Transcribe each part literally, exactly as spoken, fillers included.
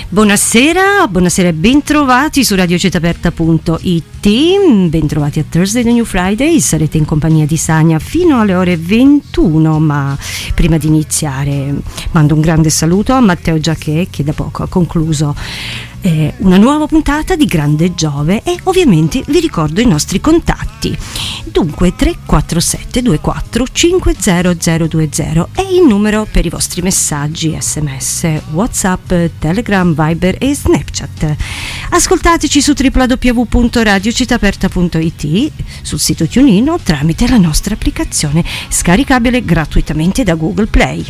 Buonasera, buonasera e bentrovati su radiocitaperta punto it, bentrovati a Thursday the New Friday, sarete in compagnia di Sania fino alle ore ventuno, ma prima di iniziare mando un grande saluto a Matteo Giacchè che da poco ha concluso eh, una nuova puntata di Grande Giove e ovviamente vi ricordo i nostri contatti. Dunque tre quattro sette due quattro cinque zero zero due zero è il numero per i vostri messaggi, sms, whatsapp, telegram, viber e snapchat. Ascoltateci su w w w punto radiocitaperta punto it, sul sito TuneIn o tramite la nostra applicazione scaricabile gratuitamente da Google Play.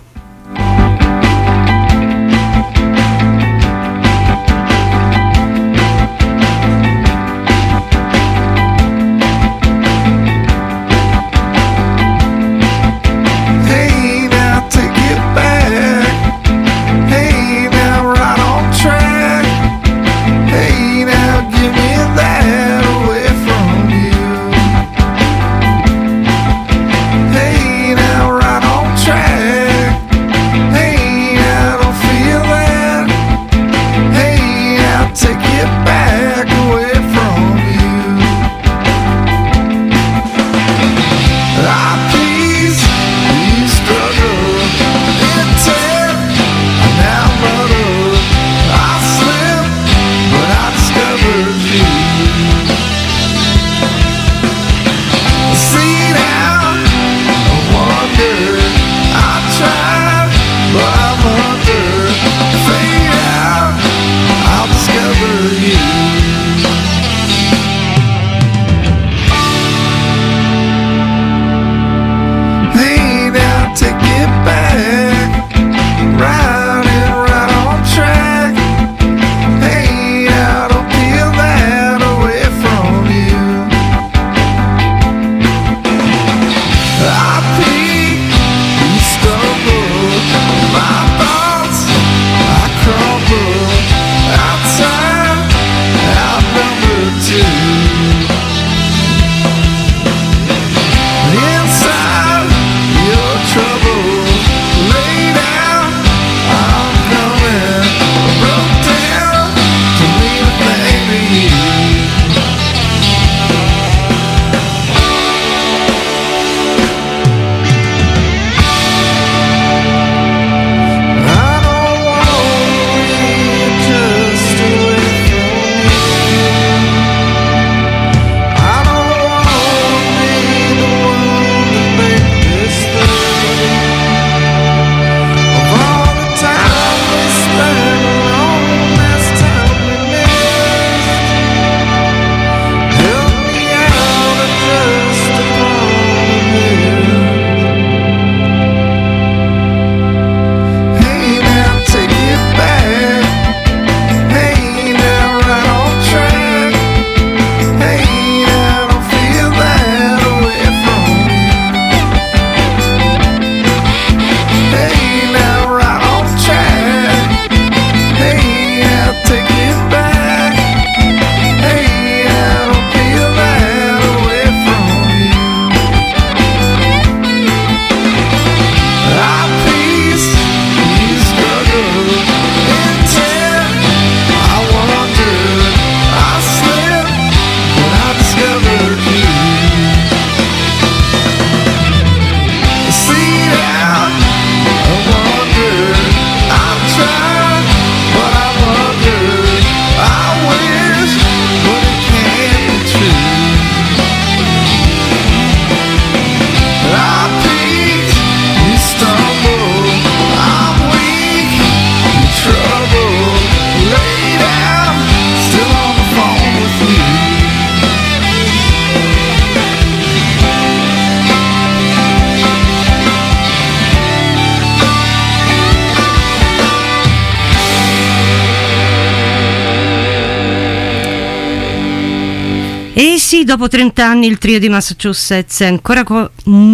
E sì, dopo trenta anni il trio di Massachusetts è ancora con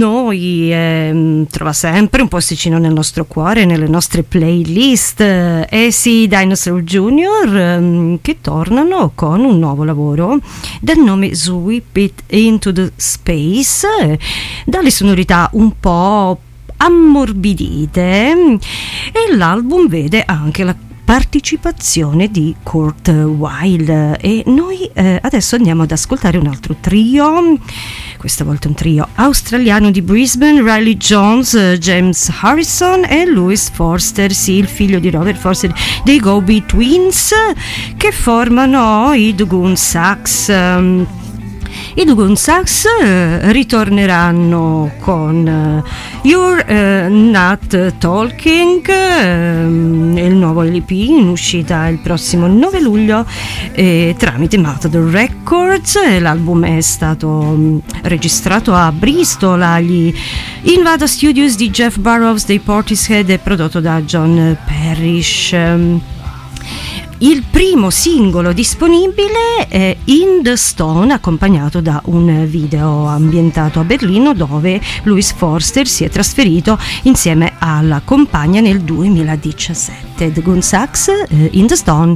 noi, eh, trova sempre un posticino nel nostro cuore, nelle nostre playlist. E sì, Dinosaur Junior eh, che tornano con un nuovo lavoro dal nome Sweep It Into the Space, eh, dalle sonorità un po' ammorbidite, e l'album vede anche la partecipazione di Kurt Weill. E noi eh, adesso andiamo ad ascoltare un altro trio, questa volta un trio australiano di Brisbane, Riley Jones, James Harrison e Louis Forster, sì, il figlio di Robert Forster dei Go-Be Twins, che formano i Dugun Sax. Um, I Dugun Sax eh, ritorneranno con uh, You're uh, Not Talking, uh, il nuovo L P in uscita il prossimo nove luglio eh, tramite Matador Records. L'album è stato um, registrato a Bristol agli Invada Studios di Jeff Burrows dei Portishead e prodotto da John Parrish. Um, Il primo singolo disponibile è In the Stone, accompagnato da un video ambientato a Berlino, dove Louis Forster si è trasferito insieme alla compagna nel duemiladiciassette. The Dugun Sax, eh, In the Stone.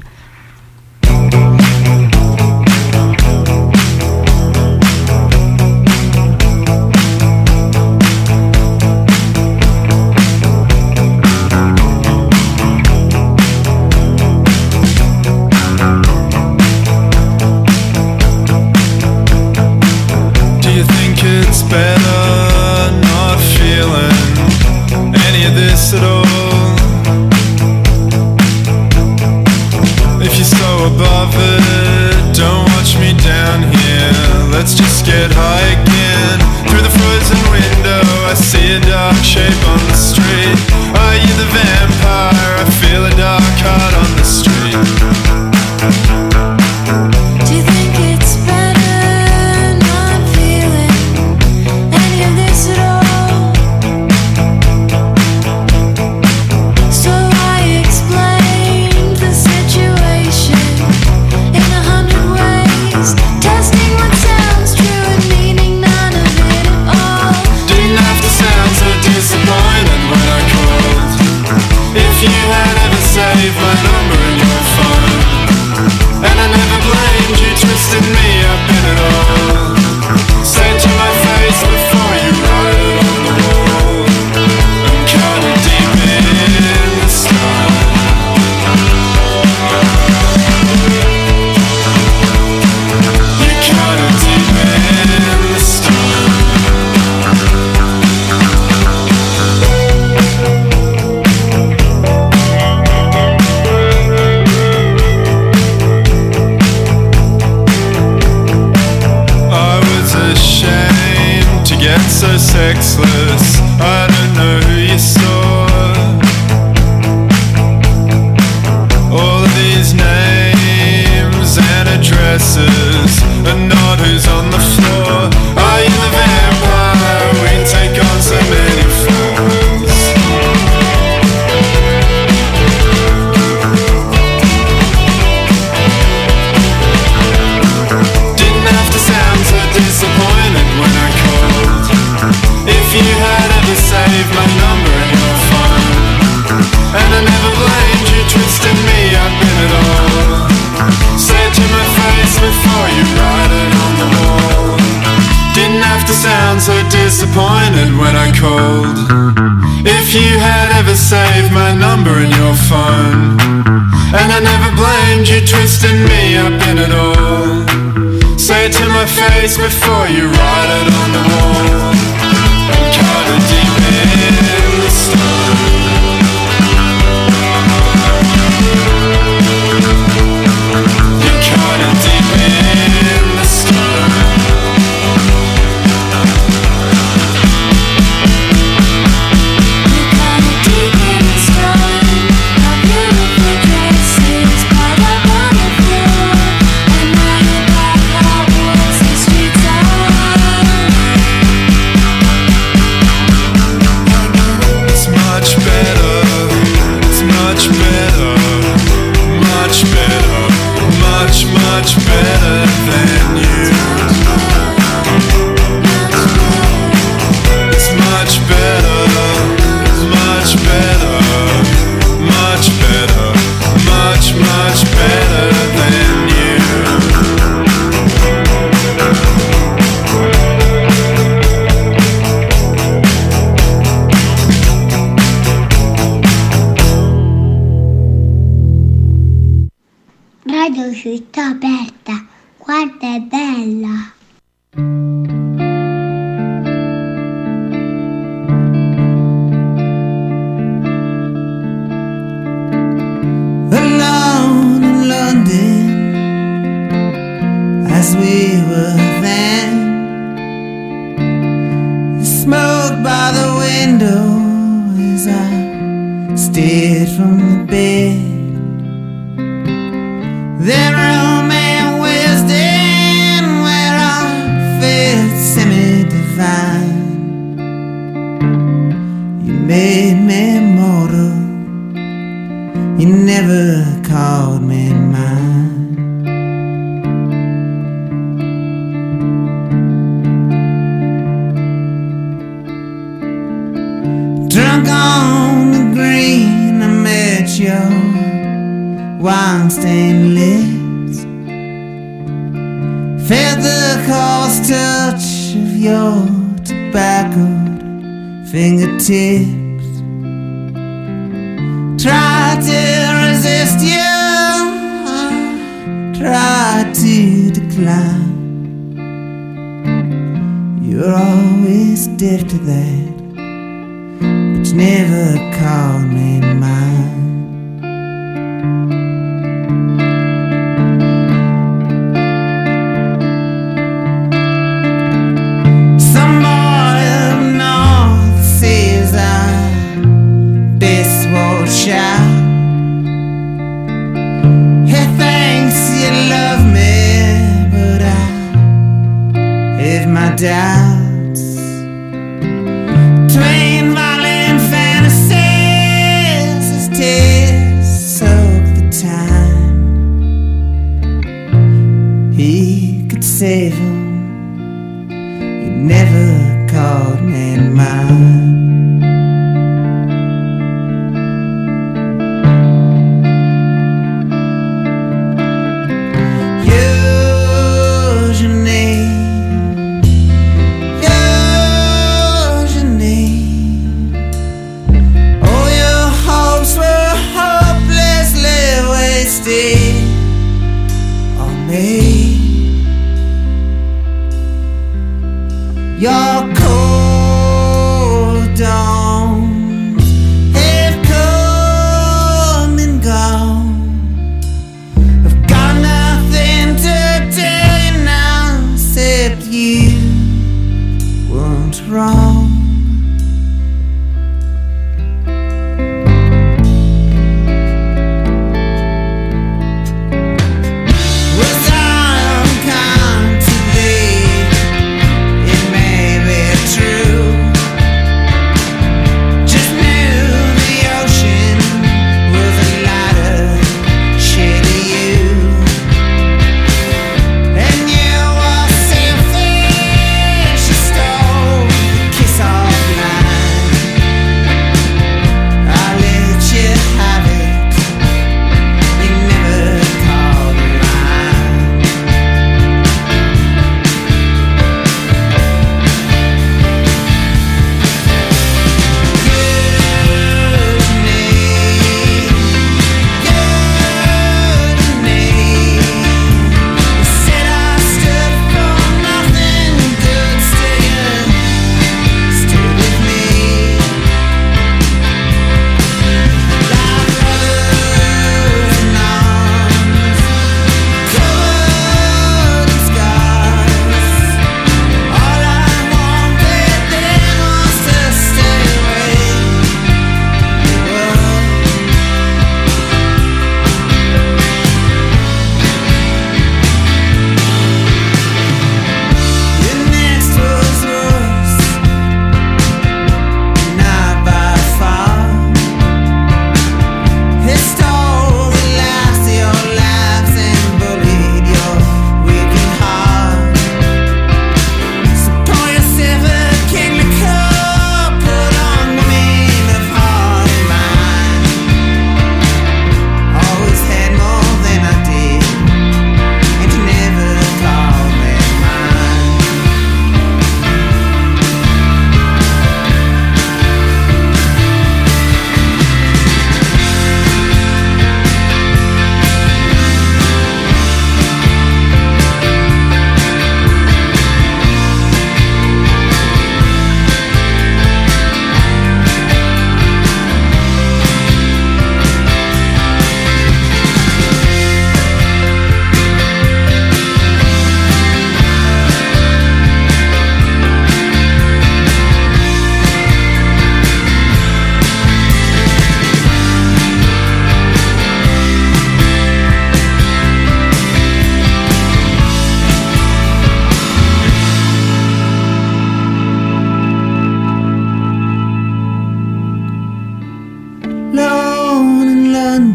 Before you write it on the wall, I'm kinda deep in the stone. You're kinda deep in the stone. You're kinda deep in the stone. Our beautiful dresses piled up on the floor, and now you're back out once the streets are. It's much better, it's much better, much better, much, much better than you. It's much better, much better, much better, much, much better than you. Città Aperta, guarda è bella. Alone in London, as we were then, the smoke by the window as I stared from the bed. That room and wisdom where I felt semi-divine. You made me mortal, you never called me mine. Drunk on the green, I met your wine-stained lips. Felt the coarse touch of your tobaccoed fingertips. Tried to resist you, tried to decline. You're always deaf to that, but you never called me mine. Some boy up north says I'm best watch out. He thinks you love me, but I have my doubts. Twain violent fantasies as tears soak the time. He could save him, you never called me mine. Use your name,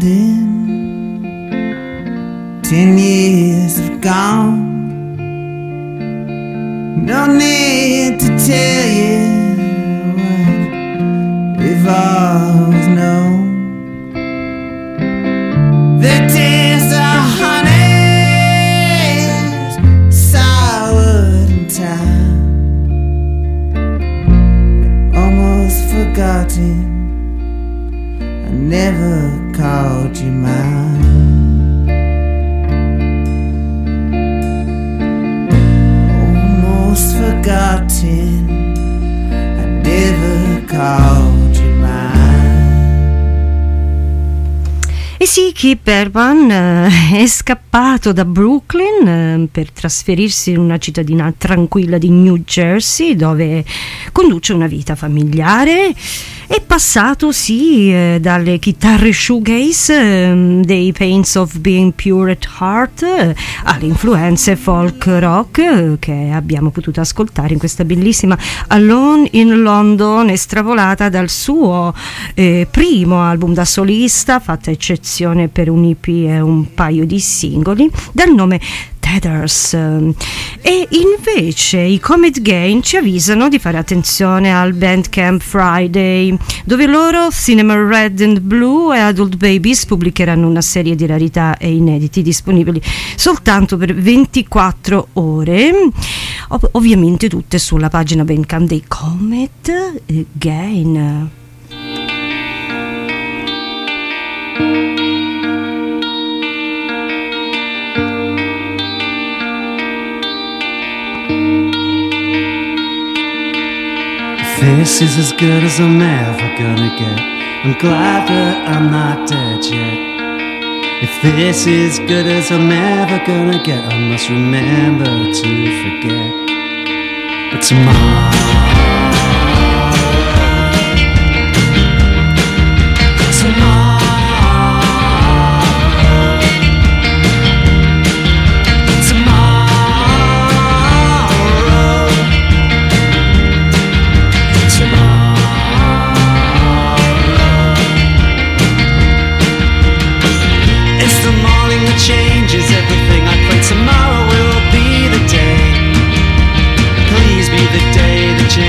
ending. Ten years have gone. No need to tell you what we've always known. The days are honey, sour in time, almost forgotten. I never called you mine. Almost forgotten. I never called you mine. E sì, Keith Urban eh, è scappato da Brooklyn eh, per trasferirsi in una cittadina tranquilla di New Jersey, dove conduce una vita familiare. È passato sì eh, dalle chitarre shoegaze eh, dei Pains of Being Pure at Heart eh, alle influenze folk rock eh, che abbiamo potuto ascoltare in questa bellissima Alone in London, estravolata dal suo eh, primo album da solista, fatta eccezione per un E P e un paio di singoli, dal nome Tethers. E invece i Comet Gain ci avvisano di fare attenzione al Bandcamp Friday, dove loro, Cinema Red and Blue e Adult Babies, pubblicheranno una serie di rarità e inediti disponibili soltanto per ventiquattro ore, ov- ovviamente tutte sulla pagina Bandcamp dei Comet Gain. This is as good as I'm ever gonna get. I'm glad that I'm not dead yet. If this is good as I'm ever gonna get, I must remember to forget. But tomorrow, tomorrow, changes everything. I pray tomorrow will be the day. Please be the day that you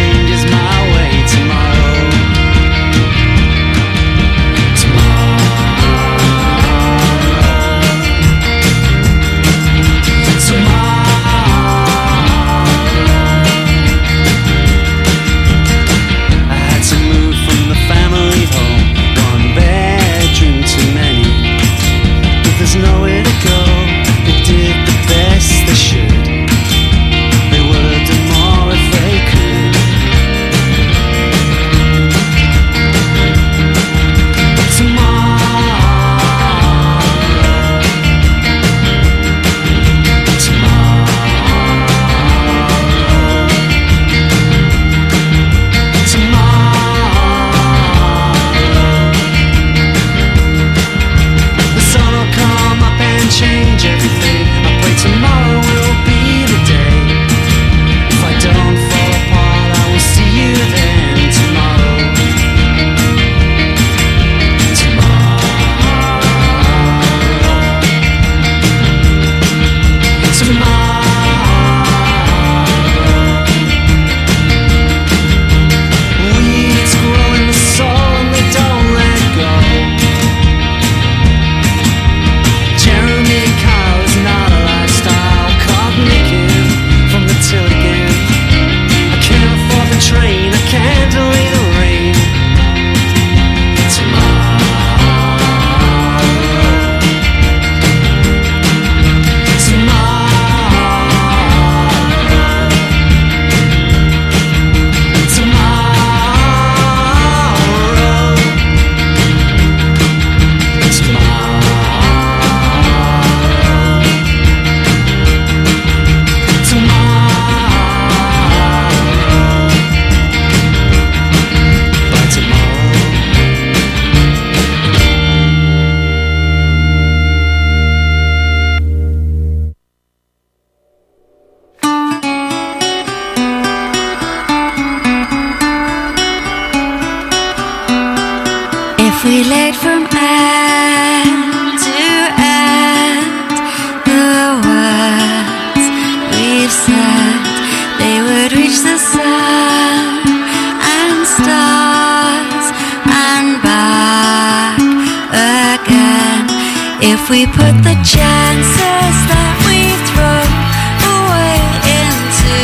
If we laid from end to end the words we've said, they would reach the sun and stars and back again. If we put the chances that we've thrown away into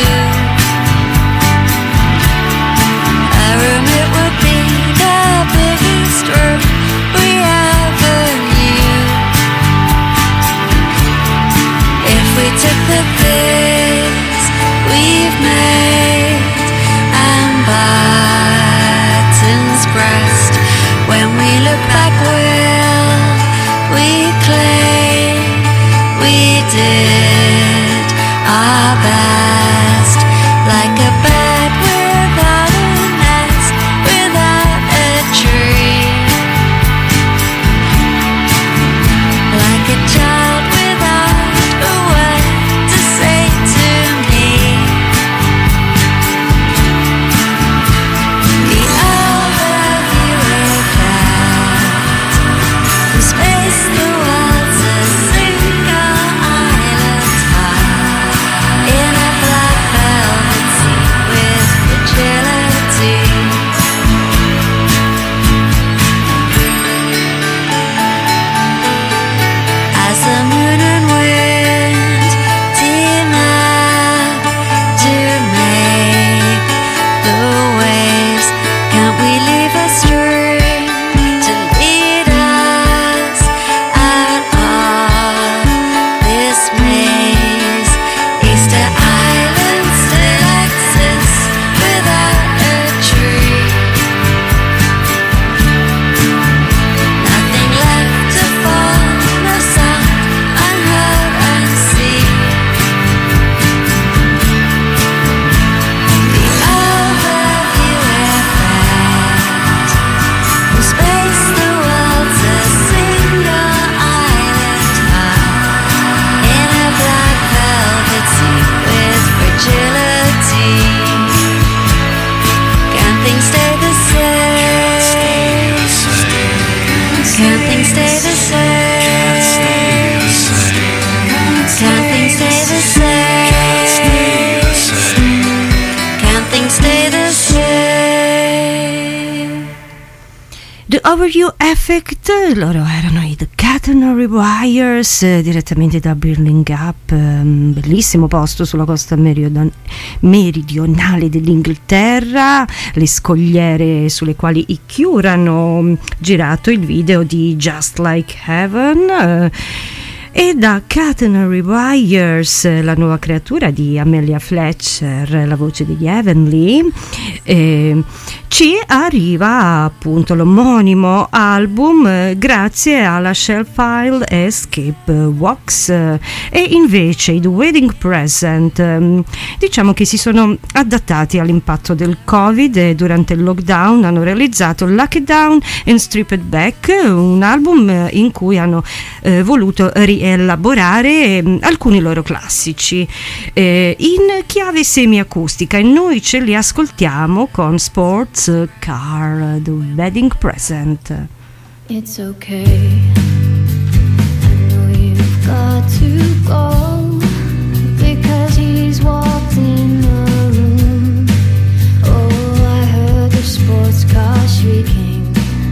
a room, it would be the biggest room we ever knew. If we took the things we've made and buttons pressed, when we look back, will we claim we did our best, like a bird without a nest, without a tree, like a child without a word to say to me. The overview effect, from space the world's a single island high, in a black velvet sea with fragility. As the moon and wind team up to make the waves, can't we leave a string to lead us out of this maze? Easter Island still exists without a tree. Nothing left to fall, no sound unheard, unseen. The overview effect, from space the world's a single island high, in a black velvet sea with fragility. Can things stay the same? Can things stay the same? Can things stay the same? Can things stay the same? The Overview Effect, loro erano i The Catenary Wires, eh, direttamente da Birling Gap, ehm, bellissimo posto sulla costa meridon- meridionale dell'Inghilterra, le scogliere sulle quali i Cure hanno mm, girato il video di Just Like Heaven. eh, E da Catenary Wires, la nuova creatura di Amelia Fletcher, la voce degli Heavenly, eh, ci arriva appunto l'omonimo album eh, grazie alla Shellfile Escape Wax, eh, e invece i The Wedding Present ehm, diciamo che si sono adattati all'impatto del Covid e durante il lockdown hanno realizzato Lockdown and Stripped Back, un album eh, in cui hanno eh, voluto rielaborare eh, alcuni loro classici eh, in chiave semiacustica, e noi ce li ascoltiamo con Sports Car, The Wedding Present. It's okay, I know you've got to go, because he's walked in the room. Oh, I heard the sports car shrieking,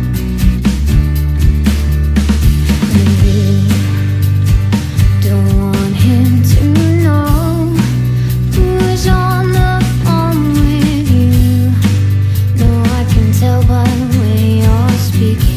and you don't want him to know who's on the phone with you. No, I can tell by the way you're speaking.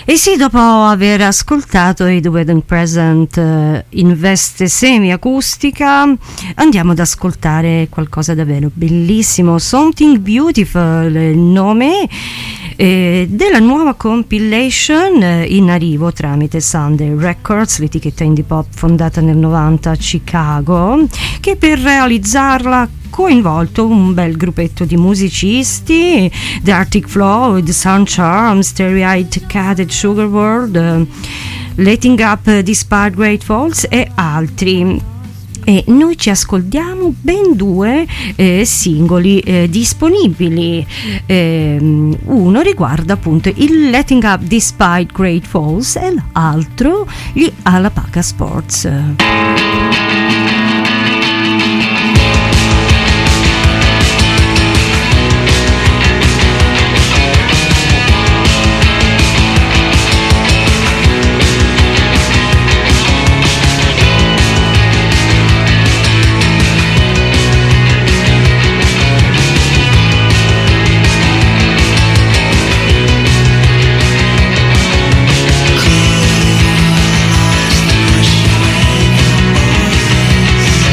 E sì, dopo aver ascoltato i The Wedding Present eh, in veste semi-acustica, andiamo ad ascoltare qualcosa davvero bellissimo, Something Beautiful, il nome eh, della nuova compilation eh, in arrivo tramite Sunday Records, l'etichetta indie pop fondata nel novanta a Chicago, che per realizzarla coinvolto un bel gruppetto di musicisti, The Arctic Flow, The Sun Charms, Starry-Eyed Cat e Sugar World, uh, Letting Up Despite Great Falls e altri. E noi ci ascoltiamo ben due eh, singoli eh, disponibili. Eh, uno riguarda appunto il Letting Up Despite Great Falls e l'altro gli Alpaca Sports. Close the push away the boys.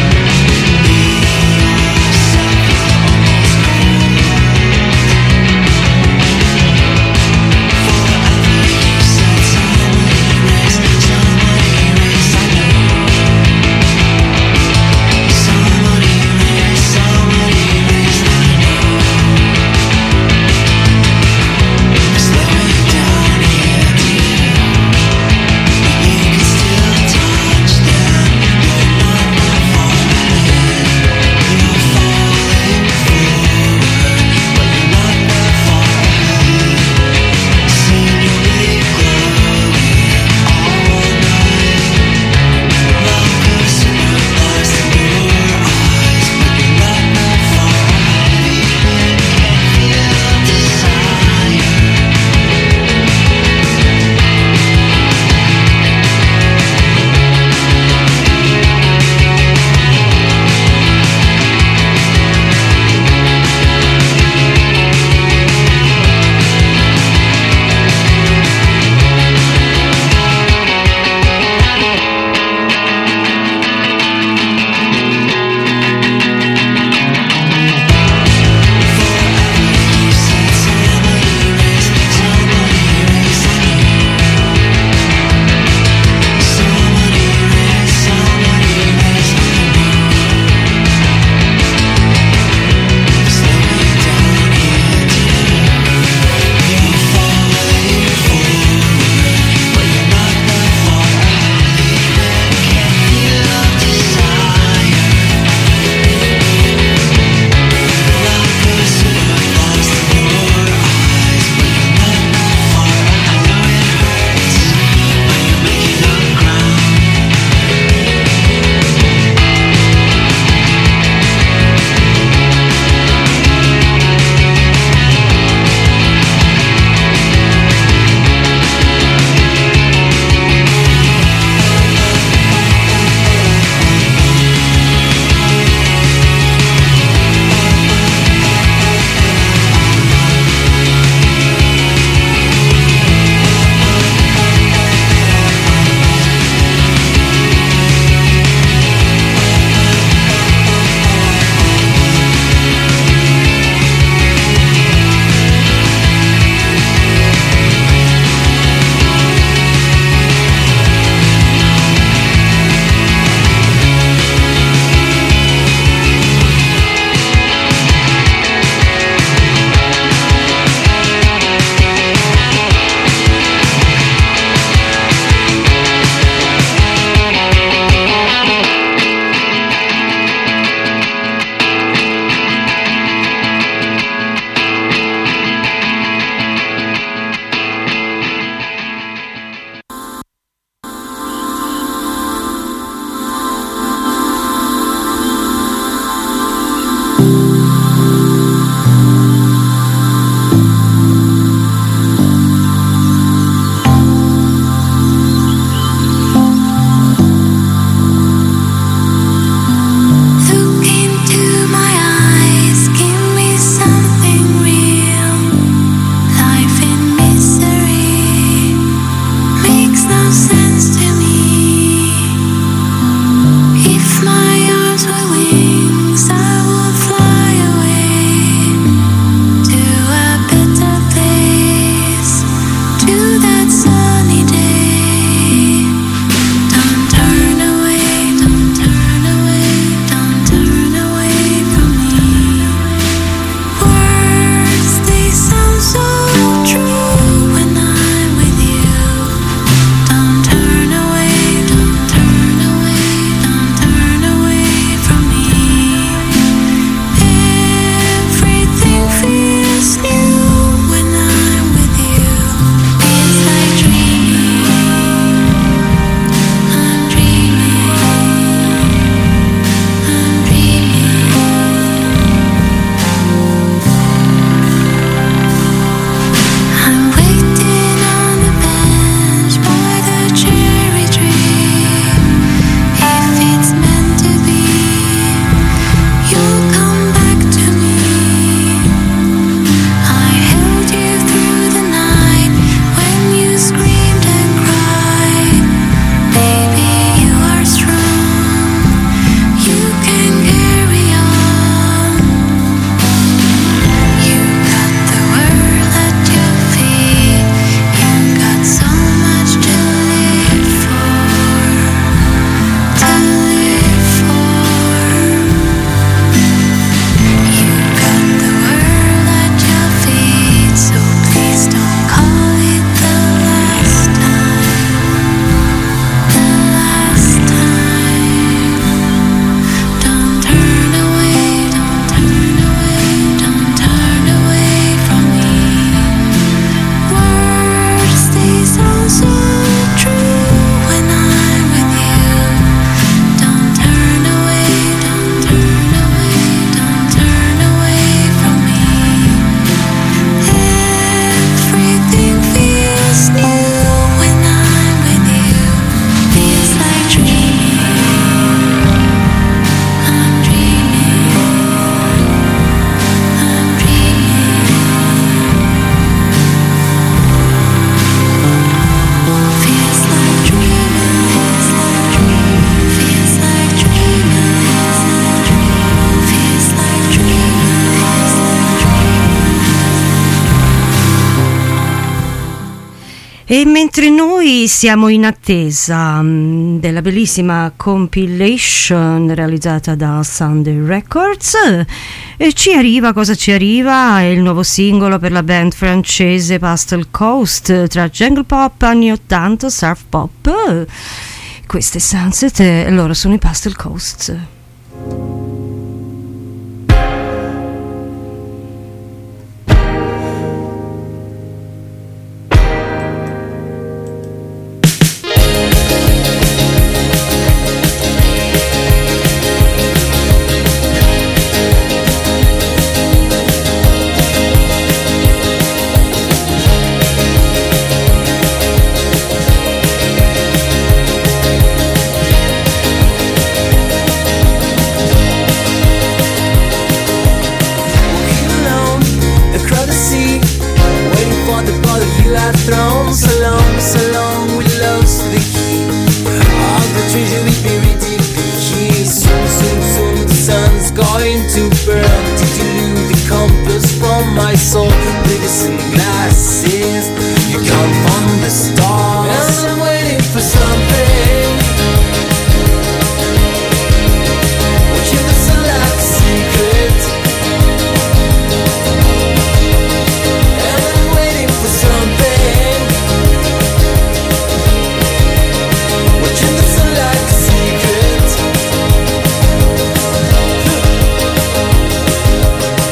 E mentre noi siamo in attesa mh, della bellissima compilation realizzata da Sunday Records, eh, ci arriva, cosa ci arriva? È il nuovo singolo per la band francese Pastel Coast, tra jungle pop anni ottanta, surf pop. Queste Sunset e loro sono i Pastel Coast.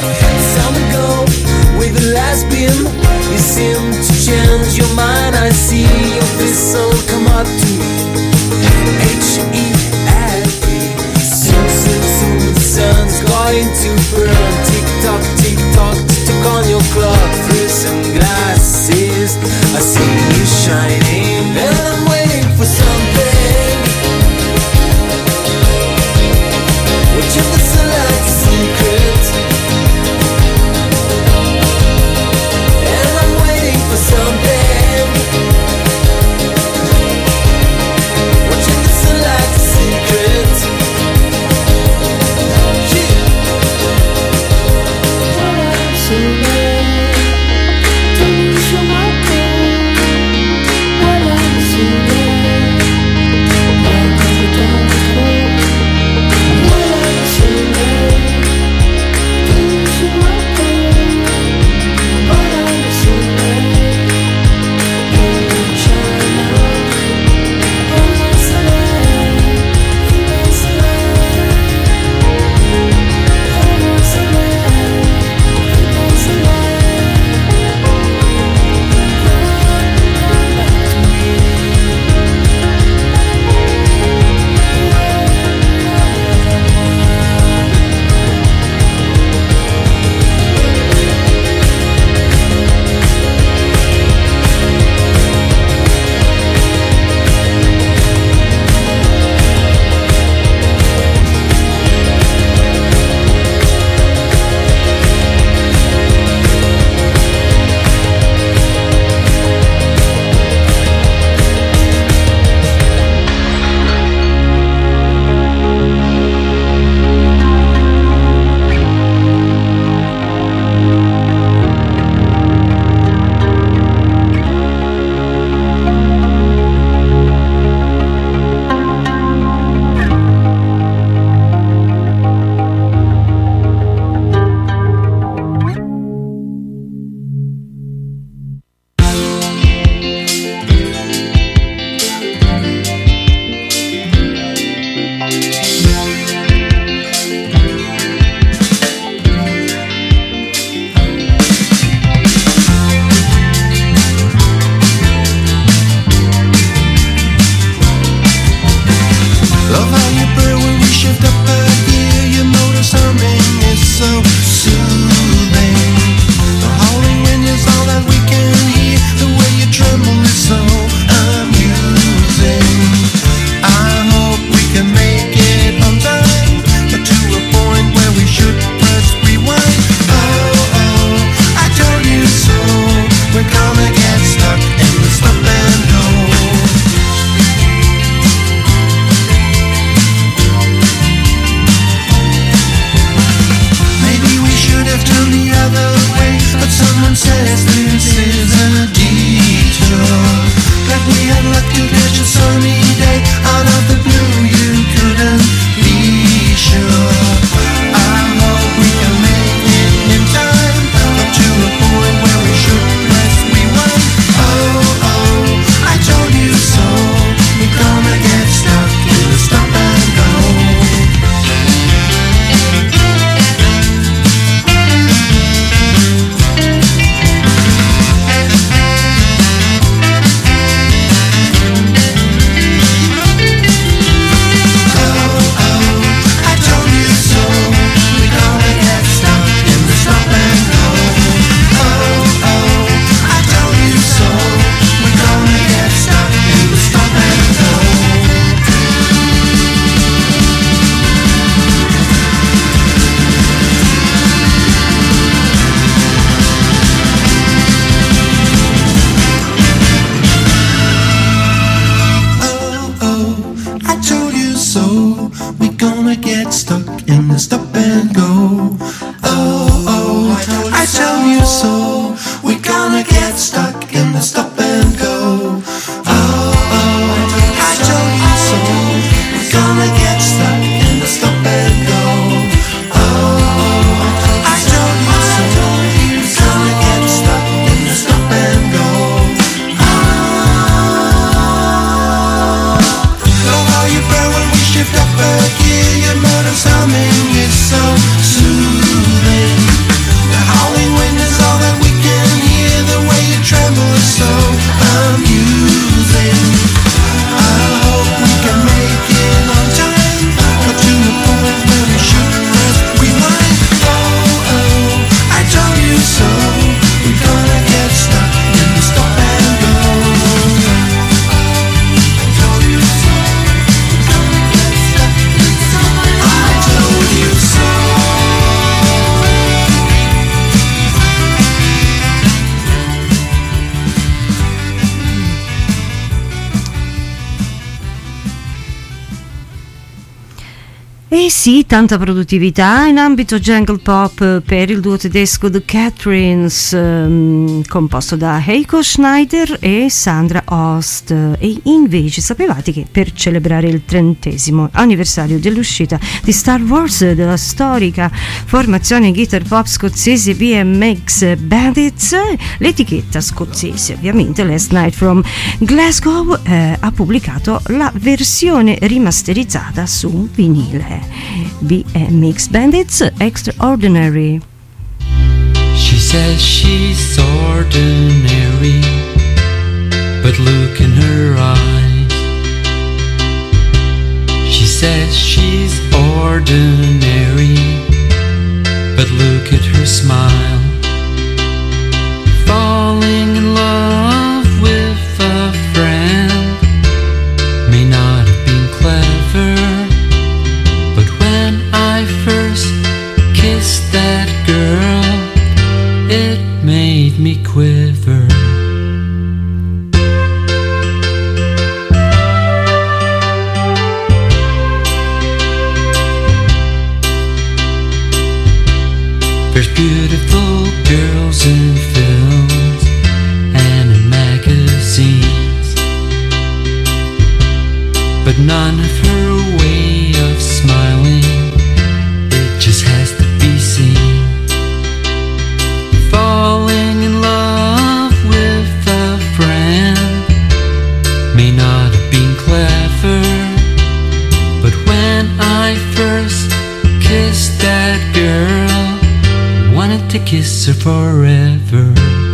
I see get stuck in the stop and go. Oh, oh, I tell you so. We're gonna get stuck in the stop and go. Oh, oh, I tell you so. We're gonna get stuck in the stop and go. Oh, oh, I tell you so. We're gonna get stuck in the stop and go. Shift up a gear, your motor's humming is so soothing. The howling wind is all that we can hear. The way you tremble is so amusing. I hope we can make it on time, up to the point where we should press rewind. Oh, oh, I told you so. We're gonna get stuck in the stop and go. I told you so. Eh sì, tanta produttività in ambito jungle pop per il duo tedesco The Catherines, ehm, composto da Heiko Schneider e Sandra Ost. E invece sapevate che per celebrare il trentesimo anniversario dell'uscita di Star Wars, della storica formazione guitar pop scozzese B M X Bandits, l'etichetta scozzese, ovviamente Last Night from Glasgow, eh, ha pubblicato la versione rimasterizzata su vinile. B M X Bandits Extraordinary. She says she's ordinary, but look in her eyes. She says she's ordinary, but look at her smile. Falling in love with a friend may not have been clever, but when I first kissed that girl, it made me quiver. There's beautiful girls in films and in magazines, but none of her way of smiling, it just has to be seen. Falling in love with a friend may not have been clever, but when I first kissed that girl, I wanted to kiss her forever.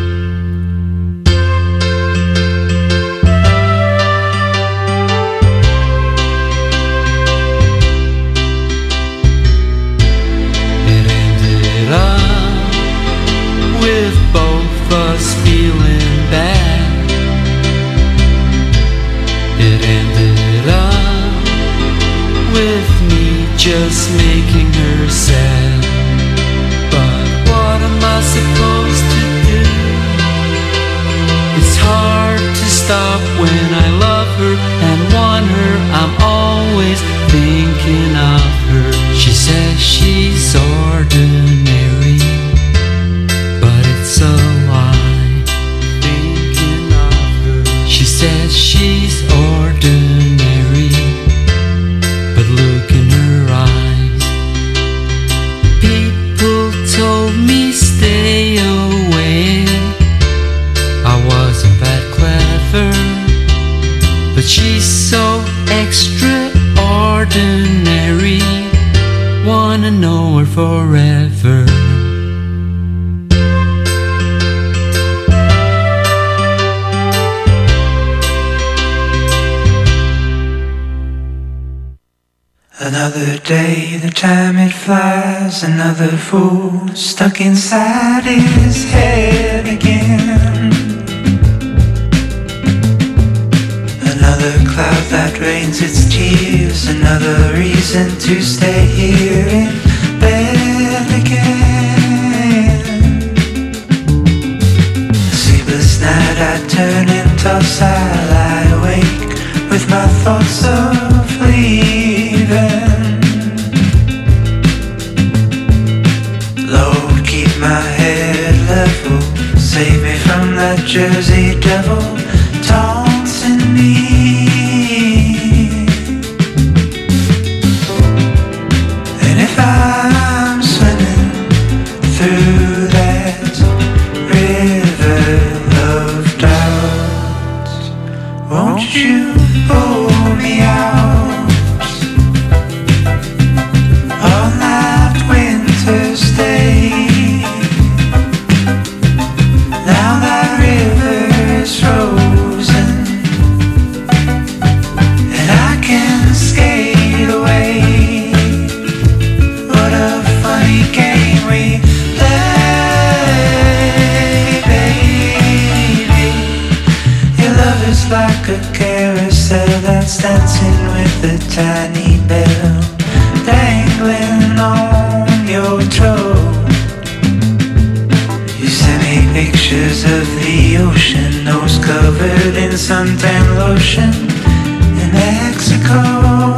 It ended up with both us feeling bad. It ended up with me just making her sad. But what am I supposed to do? It's hard to stop when I love her and want her. I'm always thinking of her. She says she's ordinary, but it's a lie. Thinking of her. She says she's ordinary, but look in her eyes. People told me stay away. I wasn't that clever, but she's so extraordinary. Wanna know her forever. Another day, the time it flies. Another fool stuck inside his head again. Another cloud that rains its tears. Another reason to stay here in bed again. A sleepless night I turn and toss. I lie awake with my thoughts of leaving. Jersey devil taunting me. And if I'm swimming through that river of doubt, won't you pull me out on that winter's day? Now that river is frozen and I can skate away. What a funny game we play, baby. Your love is like a carousel that's dancing with a tiny bell dangling on your throat. You send me pictures of the ocean, nose covered in suntan lotion in Mexico.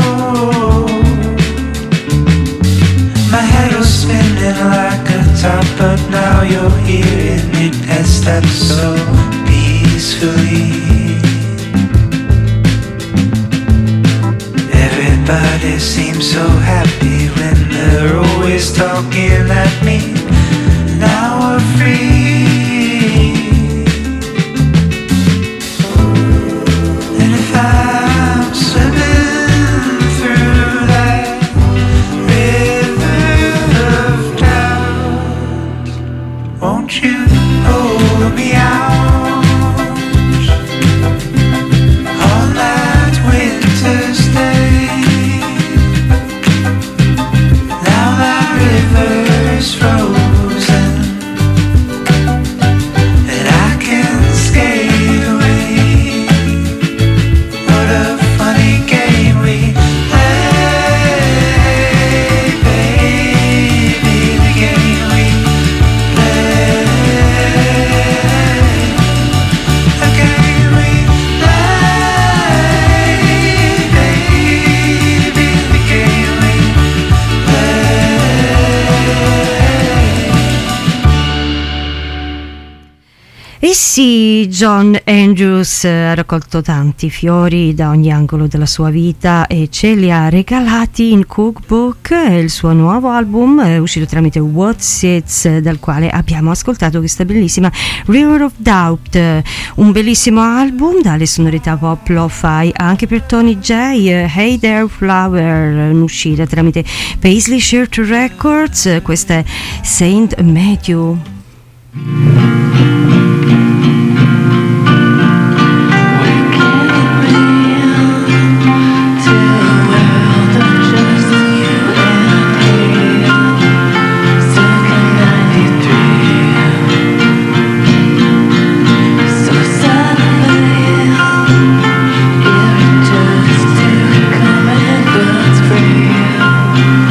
My head was spinning like a top, but now you're here and it has stopped so peacefully. Everybody seems so happy when they're always talking at me. Now we're free. And if I'm swimming through that river of doubt, won't you pull me out on that winter's day? Now that river is frozen and I can skate away. What a funny game we play, baby. The game we play, the game we play, baby. The game we E sì, John Andrews ha raccolto tanti fiori da ogni angolo della sua vita e ce li ha regalati in Cookbook, il suo nuovo album è uscito tramite What's It, dal quale abbiamo ascoltato questa bellissima River of Doubt, un bellissimo album dalle sonorità pop lo-fi anche per Tony J. Hey There Flower, un'uscita tramite Paisley Shirt Records. Questa è Saint Matthew.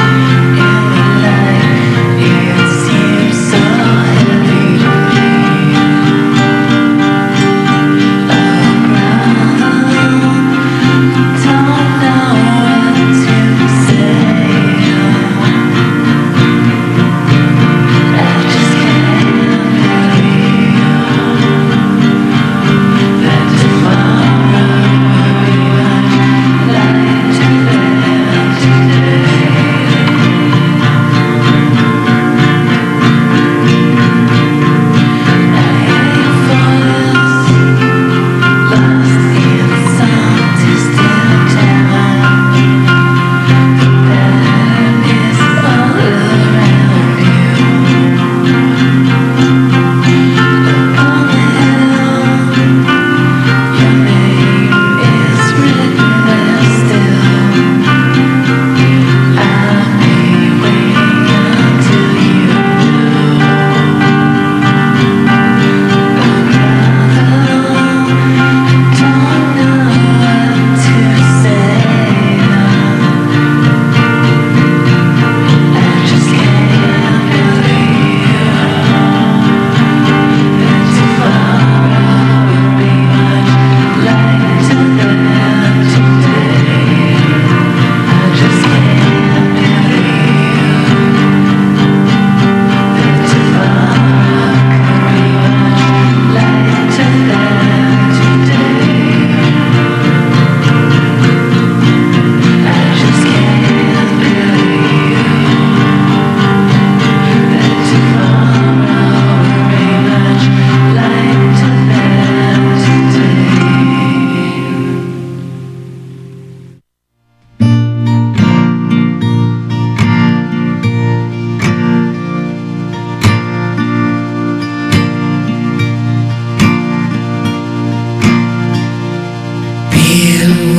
It seems so heavy to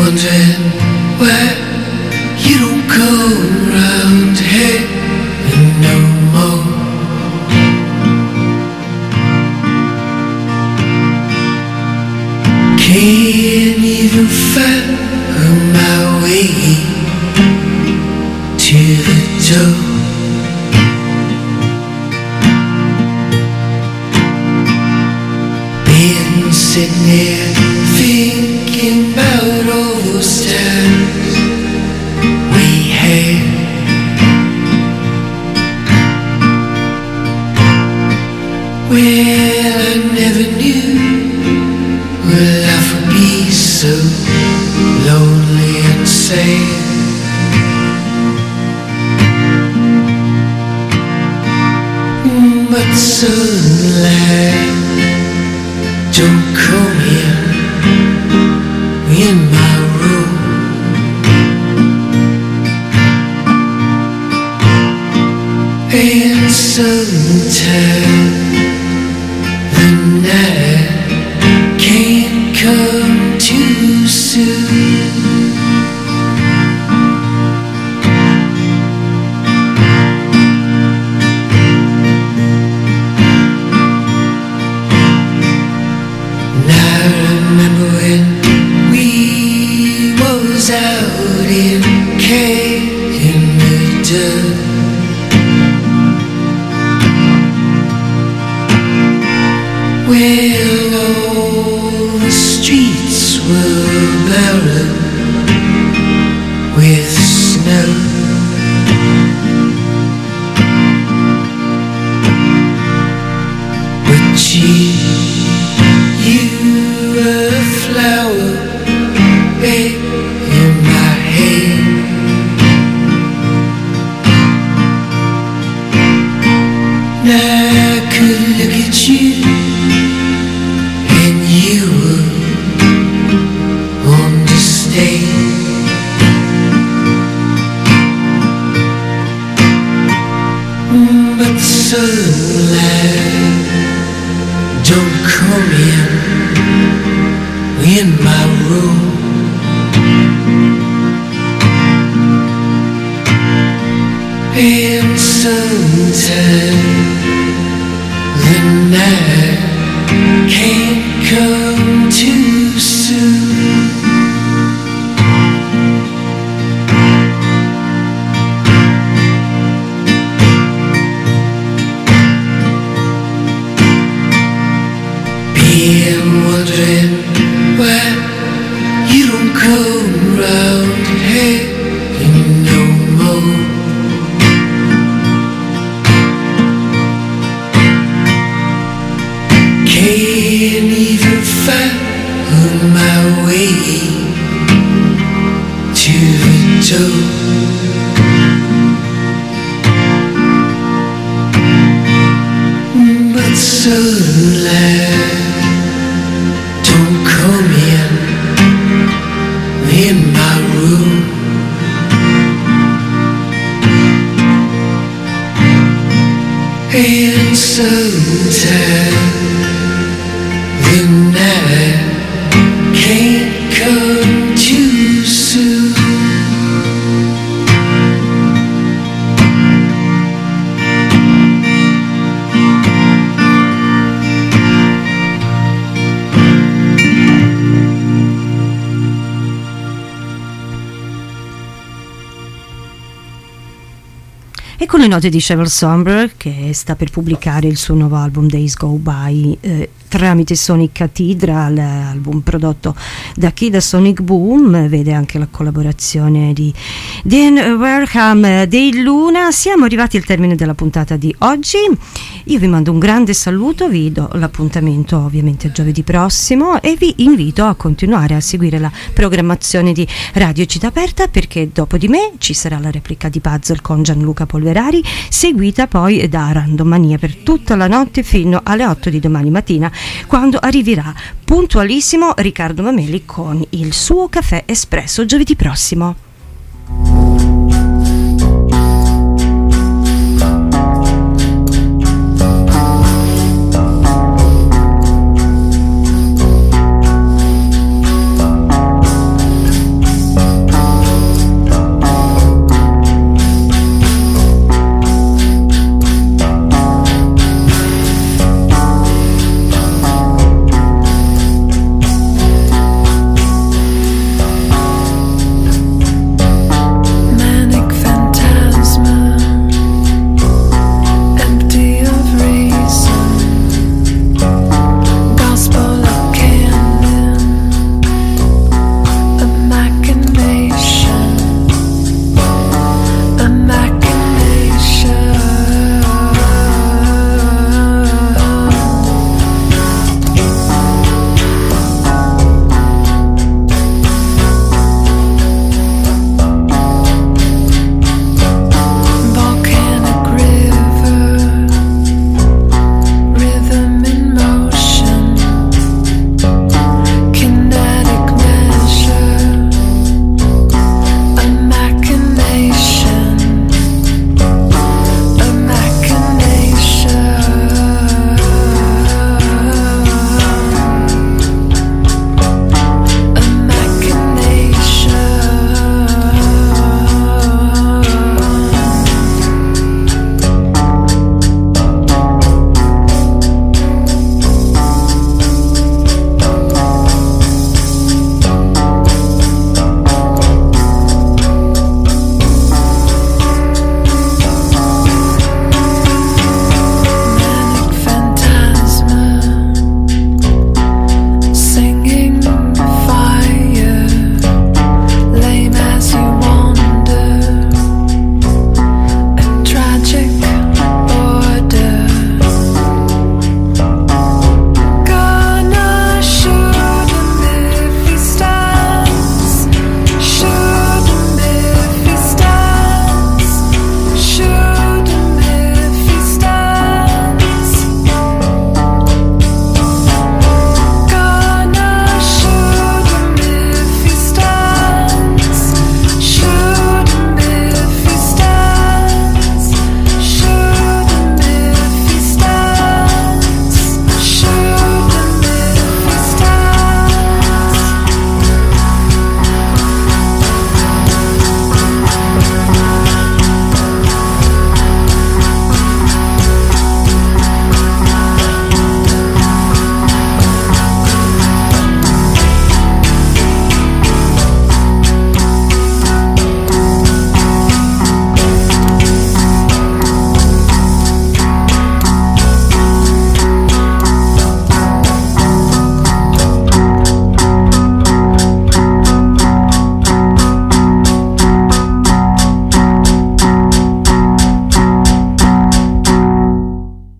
wondering why you don't come round here no more. Can't even find my way to the door. Been sitting there thinking about all those times we had. Well, I never knew life would be so lonely and sad. But sunlight don't come in in my room. And sometimes the night can't come too soon. Out in Canada, well, all the streets were barren with snow. But you, you were a flower, babe, in my head. Now I could look at you and you would understand. But sunlight don't come in in my room. And sometimes the night can't come too soon. Been wondering why you don't come round here no more. Can't even find my way to the door. But sunlight don't come in in my room. And sometimes the night can't come too soon. E con le note di Sheryl Sandberg, che sta per pubblicare il suo nuovo album Days Go By eh, tramite Sonic Cathedral, album prodotto da chi da Sonic Boom, vede anche la collaborazione di Dan Warham dei Luna. Siamo arrivati al termine della puntata di oggi. Io vi mando un grande saluto, vi do l'appuntamento ovviamente a giovedì prossimo e vi invito a continuare a seguire la programmazione di Radio Città Aperta, perché dopo di me ci sarà la replica di Puzzle con Gianluca Polverari, seguita poi da Randomania per tutta la notte fino alle otto di domani mattina, quando arriverà puntualissimo Riccardo Mameli con il suo caffè espresso. Giovedì prossimo.